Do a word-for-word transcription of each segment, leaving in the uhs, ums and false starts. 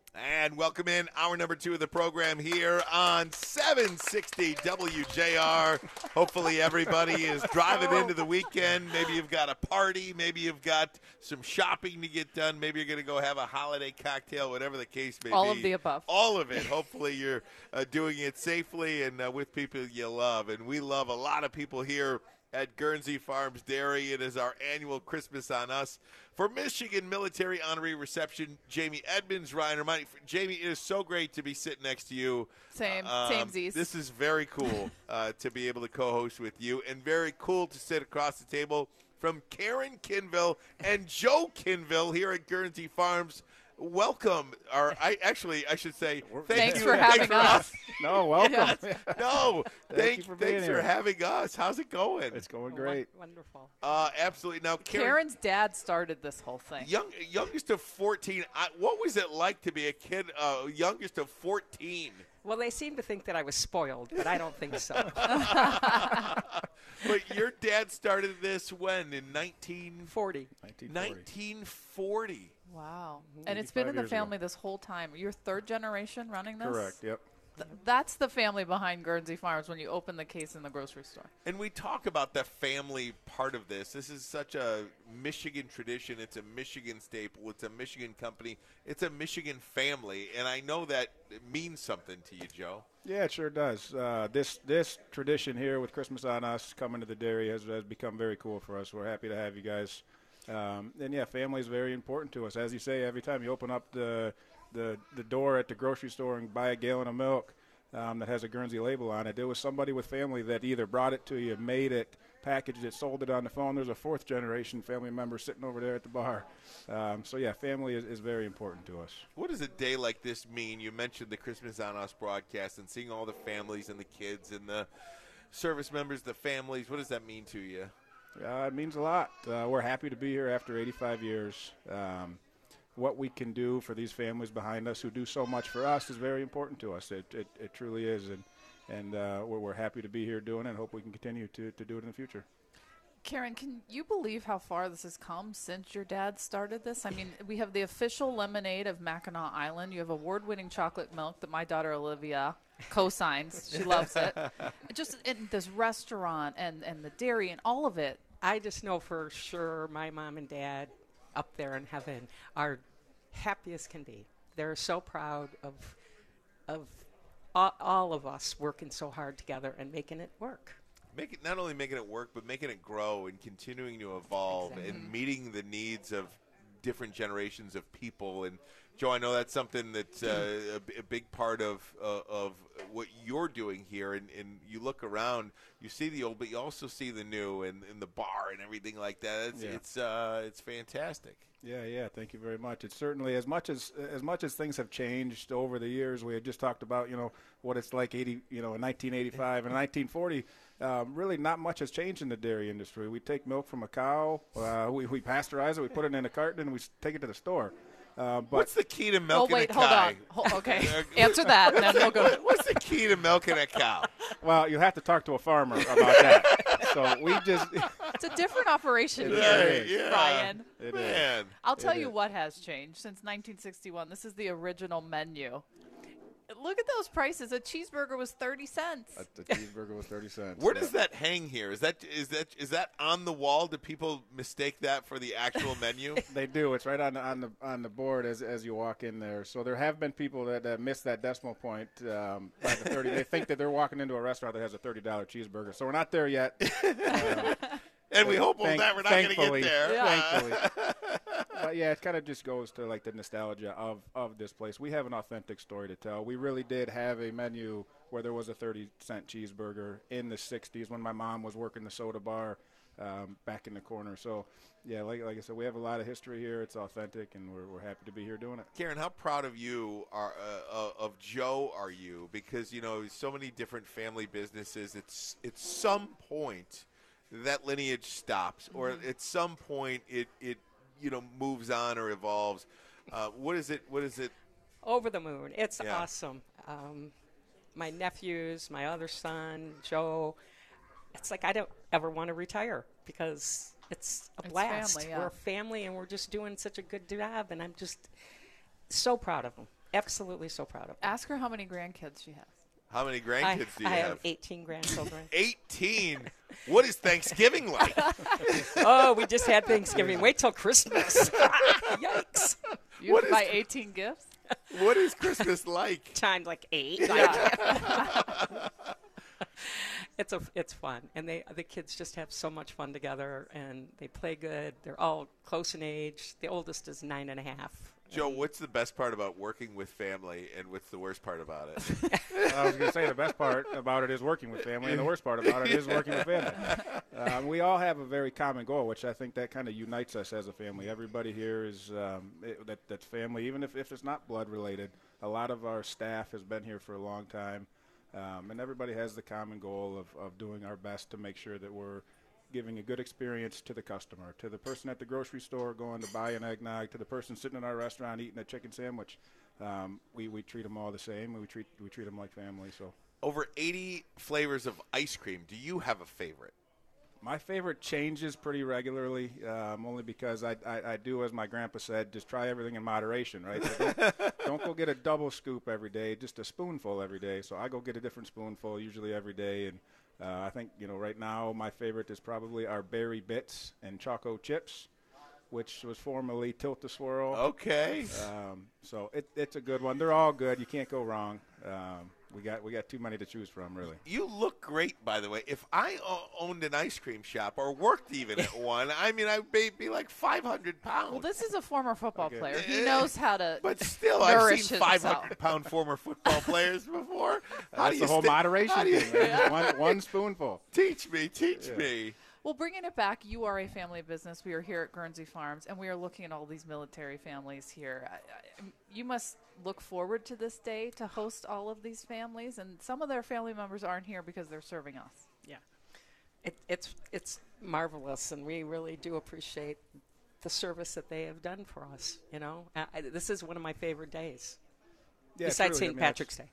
And welcome in hour number two of the program here on seven sixty W J R. Hopefully everybody is driving into the weekend. Maybe you've got a party. Maybe you've got some shopping to get done. Maybe you're going to go have a holiday cocktail, whatever the case may All be. All of the above. All of it. Hopefully you're uh, doing it safely and uh, with people you love. And we love a lot of people here at Guernsey Farms Dairy. It is our annual Christmas on Us. For Michigan Military Honorary Reception, Jamie Edmonds, Ryan Hermione. Jamie, it is so great to be sitting next to you. Same, um, same Z's. This is very cool uh, to be able to co-host with you, and very cool to sit across the table from Karen Kinville and Joe Kinville here at Guernsey Farms. Welcome, or I actually I should say thank thanks you for having thanks us. For us. No, welcome. Yes. No, Thank thank, you for being thanks here. for having us. How's it going? It's going great. Wonderful. Uh, absolutely. Now, Karen, Karen's dad started this whole thing. young, youngest of fourteen. I, what was it like to be a kid, uh, youngest of fourteen? Well, they seem to think that I was spoiled, but I don't think so. But your dad started this when? In nineteen forty. nineteen forty. nineteen forty. Wow. And it's been in eighty-five the years ago. family this whole time. You're third generation running this? Correct, yep. Th- that's the family behind Guernsey Farms when you open the case in the grocery store. And we talk about the family part of this. This is such a Michigan tradition. It's a Michigan staple. It's a Michigan company. It's a Michigan family. And I know that it means something to you, Joe. Yeah, it sure does. Uh, this this tradition here with Christmas on Us coming to the dairy has, has become very cool for us. We're happy to have you guys. Um, and, yeah, family is very important to us. As you say, every time you open up the the, the door at the grocery store and buy a gallon of milk um, that has a Guernsey label on it, there was somebody with family that either brought it to you, made it, packaged it, sold it on the phone. There's a fourth generation family member sitting over there at the bar. Um, so, yeah, family is, is very important to us. What does a day like this mean? You mentioned the Christmas on Us broadcast and seeing all the families and the kids and the service members, the families. What does that mean to you? Uh, it means a lot. Uh, we're happy to be here after eighty-five years. Um, what we can do for these families behind us who do so much for us is very important to us. It it, it truly is, and and uh, we're, we're happy to be here doing it and hope we can continue to, to do it in the future. Karen, can you believe how far this has come since your dad started this? I mean, we have the official lemonade of Mackinac Island. You have award-winning chocolate milk that my daughter Olivia co-signs. She loves it. Just in this restaurant and, and the dairy and all of it. I just know for sure my mom and dad up there in heaven are happy as can be. They're so proud of of all, all of us working so hard together and making it work. Make it, not only making it work, but making it grow and continuing to evolve Exactly. and meeting the needs of different generations of people. And Joe, I know that's something that's uh, a, b- a big part of uh, of what you're doing here. And, and you look around, you see the old, but you also see the new, and, and the bar and everything like that. It's Yeah. it's uh, it's fantastic. Yeah, yeah. Thank you very much. It's certainly as much as as much as things have changed over the years. We had just talked about, you know, what it's like eighty, you know, in nineteen eighty-five and nineteen forty. Um, really, not much has changed in the dairy industry. We take milk from a cow, uh, we we pasteurize it, we put it in a carton, and we s- take it to the store. Uh, but What's the key to Oh, milking wait, a hold cow? on. Ho- okay. Answer that, and then we'll go. What's the key to milking a cow? well, you have to talk to a farmer about that. So we just It's a different operation Right, here, yeah. Ryan. it is. Man. I'll tell It you is. what has changed since nineteen sixty-one. This is the original menu. Look at those prices. A cheeseburger was thirty cents. The cheeseburger was thirty cents. Where yeah. does that hang here? Is that is that is that on the wall? Do people mistake that for the actual menu? They do. It's right on the on the on the board as as you walk in there. So there have been people that, that miss that decimal point um, by the thirty. They think that they're walking into a restaurant that has a thirty dollar cheeseburger. So we're not there yet. Um, And we hope we'll Thank- never not going to get thankfully. there. Yeah. Thankfully. But yeah, it kind of just goes to like the nostalgia of, of this place. We have an authentic story to tell. We really did have a menu where there was a thirty cent cheeseburger in the sixties when my mom was working the soda bar um, back in the corner. So yeah, like like I said, we have a lot of history here. It's authentic, and we're we're happy to be here doing it. Karen, how proud of you are uh, uh, of Joe are you? Because you know so many different family businesses. It's at some point that lineage stops, or at some point it it you know moves on or evolves. Uh, what is it? What is it? Over the moon. It's Yeah. awesome. Um, my nephews, my other son, Joe, it's like I don't ever want to retire because it's a It's blast. family, yeah. We're a family, and we're just doing such a good job, and I'm just so proud of them. absolutely so proud of them. Ask her how many grandkids she has. How many I, grandkids do you I have? have eighteen grandchildren. eighteen. What is Thanksgiving like? Oh, we just had Thanksgiving. Wait till Christmas. Yikes. You What have is buy the- eighteen gifts? What is Christmas like? Times like eight. Yeah. It's a it's fun, and they the kids just have so much fun together, and they play good. They're all close in age. The oldest is nine and a half. Joe, what's the best part about working with family, and what's the worst part about it? I was going to say the best part about it is working with family, and the worst part about it is working with family. Um, we all have a very common goal, which I think that kind of unites us as a family. Everybody here is um, it, that that's family, even if, if it's not blood related. A lot of our staff has been here for a long time, um, and everybody has the common goal of, of doing our best to make sure that we're giving a good experience to the customer, to the person at the grocery store going to buy an eggnog, to the person sitting in our restaurant eating a chicken sandwich. Um, we, we treat them all the same. We treat we treat them like family. So Over eighty flavors of ice cream. Do you have a favorite? my favorite changes pretty regularly, um, only because I, I, I do, as my grandpa said, just try everything in moderation, right? So don't, don't go get a double scoop every day, just a spoonful every day. So I go get a different spoonful usually every day, and Uh, I think, you know, right now my favorite is probably our Berry Bits and Choco Chips, which was formerly Tilt-A-Swirl. Okay. Um, so it, it's a good one. They're all good. You can't go wrong. Um, we got we got too many to choose from, really. You look great, by the way. If I o- owned an ice cream shop or worked even at one, I mean, I'd be, be like five hundred pounds. Well, this is a former football Okay. player. He knows how to. But still, I've nourish seen himself. five hundred pound former football players before. How That's do the you whole sta- moderation how do you- thing. man. One, one spoonful. Teach me, teach Yeah. me. Well, bringing it back, you are a family business. We are here at Guernsey Farms, and we are looking at all these military families here. I, I, you must look forward to this day to host all of these families, and some of their family members aren't here because they're serving us. Yeah, it, it's it's marvelous, and we really do appreciate the service that they have done for us. You know, I, I, this is one of my favorite days, Yeah, besides truly. I Saint mean, Patrick's Day.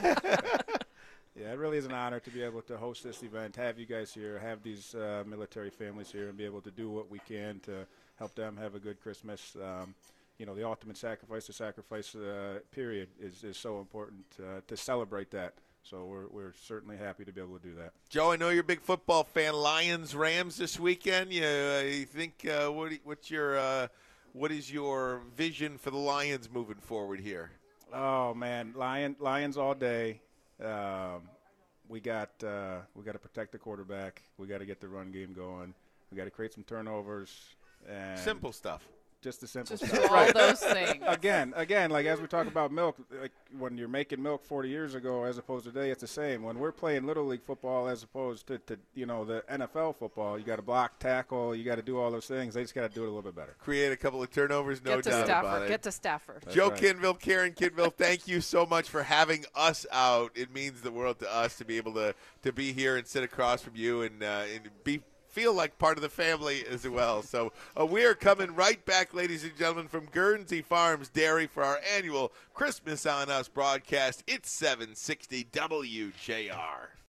Yeah, it really is an honor to be able to host this event, have you guys here, have these uh, military families here, and be able to do what we can to help them have a good Christmas. Um, you know, the ultimate sacrifice, the sacrifice uh, period is, is so important uh, to celebrate that. So we're, we're certainly happy to be able to do that. Joe, I know you're a big football fan. Lions, Rams this weekend. You, uh, you think uh, what? do you- What's your uh, what is your vision for the Lions moving forward here? Oh man, Lion, Lions all day. Um, we got uh, we got to protect the quarterback. We got to get the run game going. We got to create some turnovers. And Simple stuff. just the simple Just stuff. do all those things. Again, again, like as we talk about milk, like when you're making milk forty years ago as opposed to today, it's the same. When we're playing Little League football as opposed to, to you know, the N F L football, you got to block, tackle, you got to do all those things. They just got to do it a little bit better. Create a couple of turnovers, no Get to doubt about Stafford. it. Get to Stafford. That's Joe right. Kinville, Karen Kinville, thank you so much for having us out. It means the world to us to be able to, to be here and sit across from you and, uh, and be feel like part of the family as well. So uh, we are coming right back, ladies and gentlemen, from Guernsey Farms Dairy for our annual Christmas on Us broadcast. It's seven sixty W J R.